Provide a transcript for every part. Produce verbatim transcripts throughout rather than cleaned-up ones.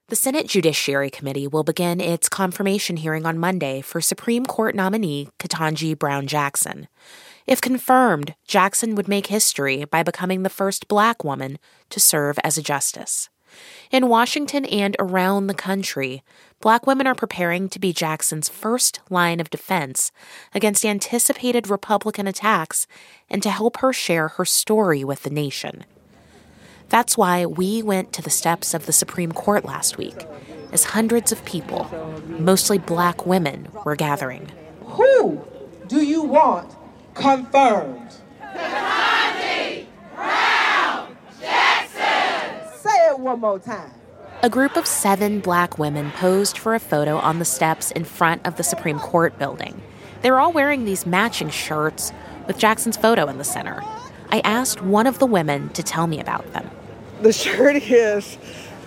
The Senate Judiciary Committee will begin its confirmation hearing on Monday for Supreme Court nominee Ketanji Brown Jackson. If confirmed, Jackson would make history by becoming the first Black woman to serve as a justice. In Washington and around the country, Black women are preparing to be Jackson's first line of defense against anticipated Republican attacks and to help her share her story with the nation. That's why we went to the steps of the Supreme Court last week, as hundreds of people, mostly Black women, were gathering. Who do you want confirmed? Ketanji Brown Jackson! Say it one more time. A group of seven Black women posed for a photo on the steps in front of the Supreme Court building. They were all wearing these matching shirts with Jackson's photo in the center. I asked one of the women to tell me about them. The shirt is,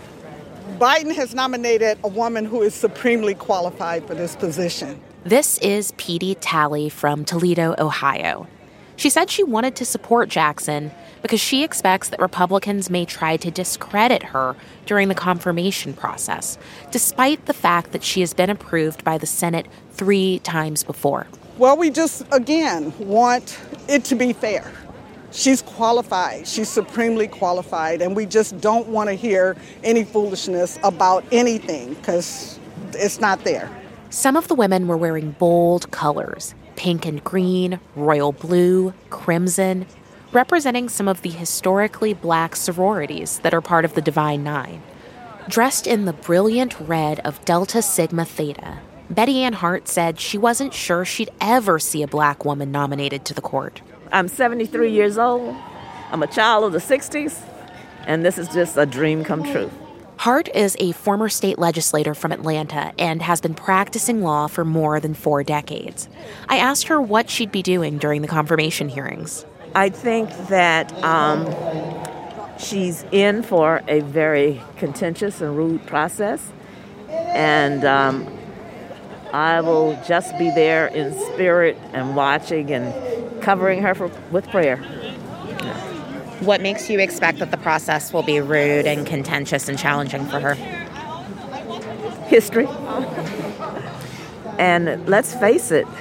Biden has nominated a woman who is supremely qualified for this position. This is Petey Talley from Toledo, Ohio. She said she wanted to support Jackson because she expects that Republicans may try to discredit her during the confirmation process, despite the fact that she has been approved by the Senate three times before. Well, we just, again, want it to be fair. She's qualified. She's supremely qualified, and we just don't want to hear any foolishness about anything because it's not there. Some of the women were wearing bold colors, pink and green, royal blue, crimson, representing some of the historically Black sororities that are part of the Divine Nine. Dressed in the brilliant red of Delta Sigma Theta, Betty Ann Hart said she wasn't sure she'd ever see a Black woman nominated to the court. I'm seventy-three years old. I'm a child of the sixties, and this is just a dream come true. Hart is a former state legislator from Atlanta and has been practicing law for more than four decades. I asked her what she'd be doing during the confirmation hearings. I think that um, she's in for a very contentious and rude process, and um, I will just be there in spirit and watching and covering her for, with prayer. What makes you expect that the process will be rude and contentious and challenging for her? History. And let's face it,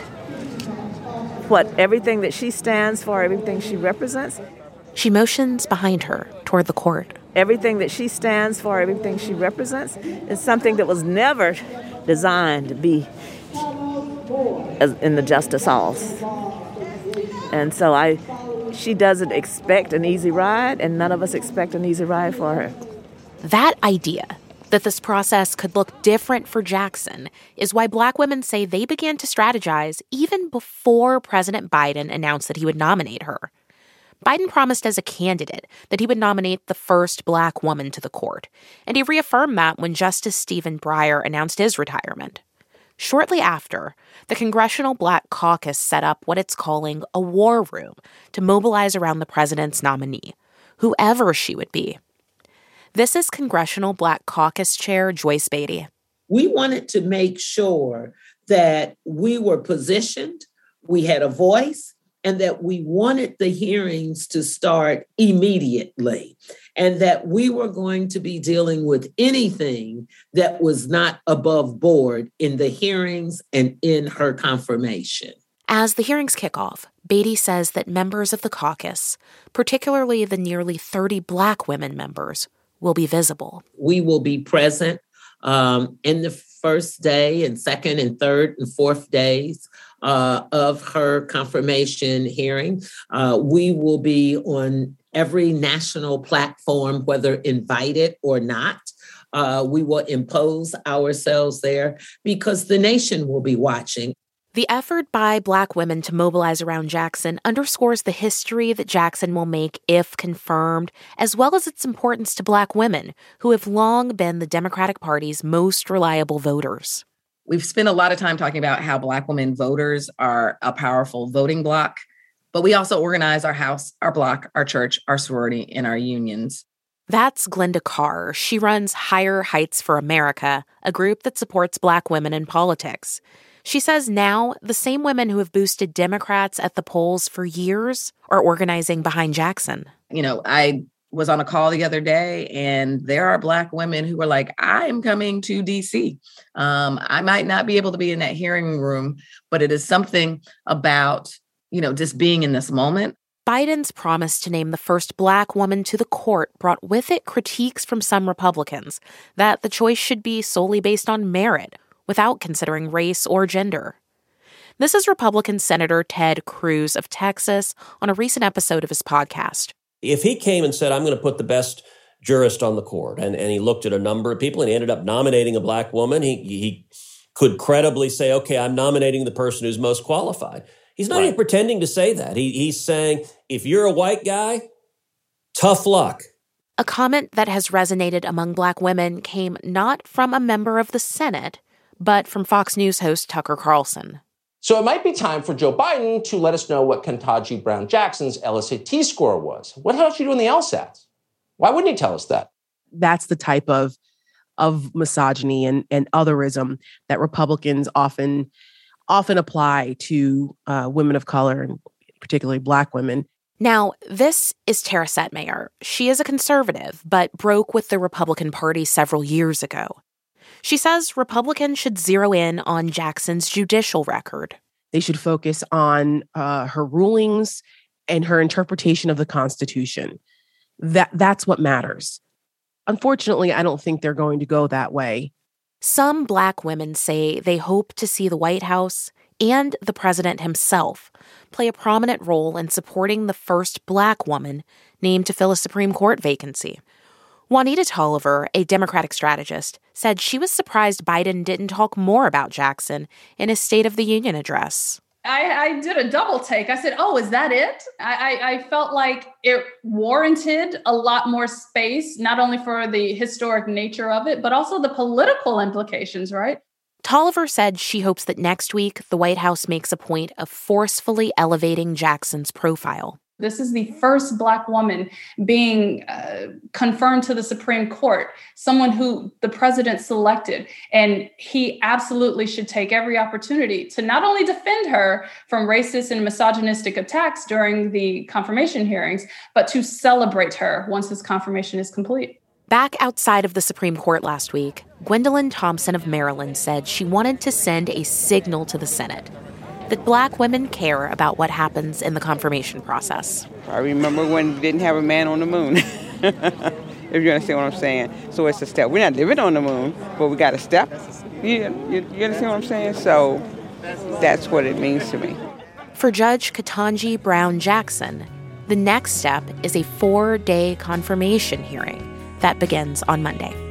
what everything that she stands for, everything she represents. She motions behind her toward the court. Everything that she stands for, everything she represents is something that was never designed to be as in the justice halls. And so I, she doesn't expect an easy ride, and none of us expect an easy ride for her. That idea, that this process could look different for Jackson, is why Black women say they began to strategize even before President Biden announced that he would nominate her. Biden promised as a candidate that he would nominate the first Black woman to the court, and he reaffirmed that when Justice Stephen Breyer announced his retirement. Shortly after, the Congressional Black Caucus set up what it's calling a war room to mobilize around the president's nominee, whoever she would be. This is Congressional Black Caucus Chair Joyce Beatty. We wanted to make sure that we were positioned, we had a voice, and that we wanted the hearings to start immediately, and that we were going to be dealing with anything that was not above board in the hearings and in her confirmation. As the hearings kick off, Beatty says that members of the caucus, particularly the nearly thirty Black women members, will be visible. We will be present um, in the first day and second and third and fourth days uh, of her confirmation hearing. Uh, we will be on every national platform, whether invited or not. Uh, we will impose ourselves there because the nation will be watching. The effort by Black women to mobilize around Jackson underscores the history that Jackson will make if confirmed, as well as its importance to Black women, who have long been the Democratic Party's most reliable voters. We've spent a lot of time talking about how Black women voters are a powerful voting bloc, but we also organize our house, our block, our church, our sorority, and our unions. That's Glenda Carr. She runs Higher Heights for America, a group that supports Black women in politics. She says now the same women who have boosted Democrats at the polls for years are organizing behind Jackson. You know, I was on a call the other day, and there are Black women who are like, I am coming to D C. Um, I might not be able to be in that hearing room, but it is something about, you know, just being in this moment. Biden's promise to name the first Black woman to the court brought with it critiques from some Republicans that the choice should be solely based on merit, without considering race or gender. This is Republican Senator Ted Cruz of Texas on a recent episode of his podcast. If he came and said, I'm going to put the best jurist on the court, and, and he looked at a number of people and he ended up nominating a Black woman, he, he could credibly say, okay, I'm nominating the person who's most qualified. He's not right. even pretending to say that. He, he's saying, if you're a white guy, tough luck. A comment that has resonated among Black women came not from a member of the Senate, but from Fox News host Tucker Carlson. So it might be time for Joe Biden to let us know what Ketanji Brown Jackson's L S A T score was. What the hell did she do in the LSATs? Why wouldn't he tell us that? That's the type of of misogyny and, and otherism that Republicans often often apply to uh, women of color, and particularly Black women. Now, this is Tara Setmayer. She is a conservative, but broke with the Republican Party several years ago. She says Republicans should zero in on Jackson's judicial record. They should focus on uh, her rulings and her interpretation of the Constitution. That that's what matters. Unfortunately, I don't think they're going to go that way. Some Black women say they hope to see the White House and the president himself play a prominent role in supporting the first Black woman named to fill a Supreme Court vacancy. Juanita Tolliver, a Democratic strategist, said she was surprised Biden didn't talk more about Jackson in his State of the Union address. I, I did a double take. I said, oh, is that it? I, I, I felt like it warranted a lot more space, not only for the historic nature of it, but also the political implications, right? Tolliver said she hopes that next week the White House makes a point of forcefully elevating Jackson's profile. This is the first Black woman being uh, confirmed to the Supreme Court, someone who the president selected. And he absolutely should take every opportunity to not only defend her from racist and misogynistic attacks during the confirmation hearings, but to celebrate her once his confirmation is complete. Back outside of the Supreme Court last week, Gwendolyn Thompson of Maryland said she wanted to send a signal to the Senate that Black women care about what happens in the confirmation process. I remember when we didn't have a man on the moon, if you understand what I'm saying. So it's a step. We're not living on the moon, but we got a step. You, you, you understand what I'm saying? So that's what it means to me. For Judge Ketanji Brown Jackson, the next step is a four-day confirmation hearing that begins on Monday.